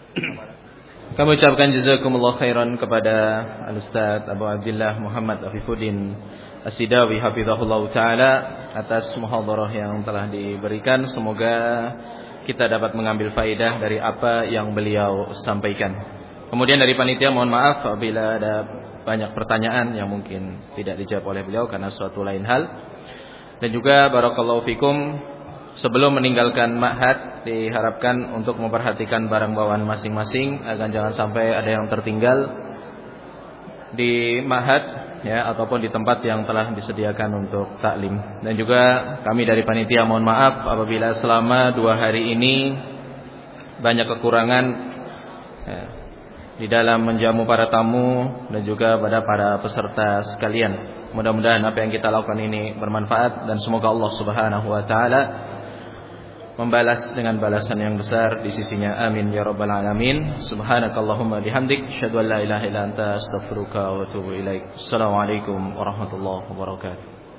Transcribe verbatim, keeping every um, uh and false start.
Kami ucapkan jazakumullah khairan kepada Al-Ustaz Abu Abdillah Muhammad Afifuddin As-Sidawi hafizahullah ta'ala atas muhadharah yang telah diberikan. Semoga kita dapat mengambil faidah dari apa yang beliau sampaikan. Kemudian dari panitia mohon maaf apabila ada banyak pertanyaan yang mungkin tidak dijawab oleh beliau karena suatu lain hal. Dan juga barakallahu fikum, sebelum meninggalkan ma'had diharapkan untuk memperhatikan barang bawaan masing-masing agar jangan sampai ada yang tertinggal di ma'had ya ataupun di tempat yang telah disediakan untuk taklim. Dan juga kami dari panitia mohon maaf apabila selama dua hari ini banyak kekurangan ya, di dalam menjamu para tamu dan juga pada para peserta sekalian. Mudah-mudahan apa yang kita lakukan ini bermanfaat dan semoga Allah Subhanahu wa taala membalas dengan balasan yang besar di sisinya. Amin ya rabbal alamin. Subhanakallahumma bihamdik asyhadu an la ilaha illa anta astaghfiruka wa atubu ilaik. Assalamualaikum warahmatullahi wabarakatuh.